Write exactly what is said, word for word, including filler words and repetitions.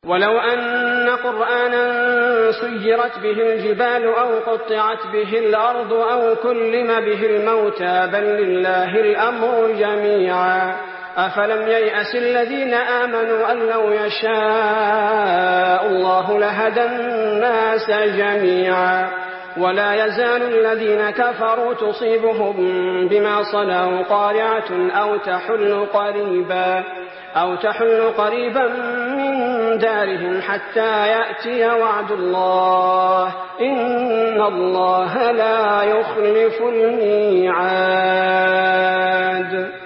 ولو أن قرآنا سيرت به الجبال أو قطعت به الأرض أو كلم به الموتى بل لله الأمر جميعا أفلم ييأس الذين آمنوا أن لو يشاء الله لهدى الناس جميعا ولا يزال الذين كفروا تصيبهم بما صنعوا قارعة أو تحل قريبا أو تحل قريبا من دارهم حتى يأتي وعد الله إن الله لا يخلف الميعاد.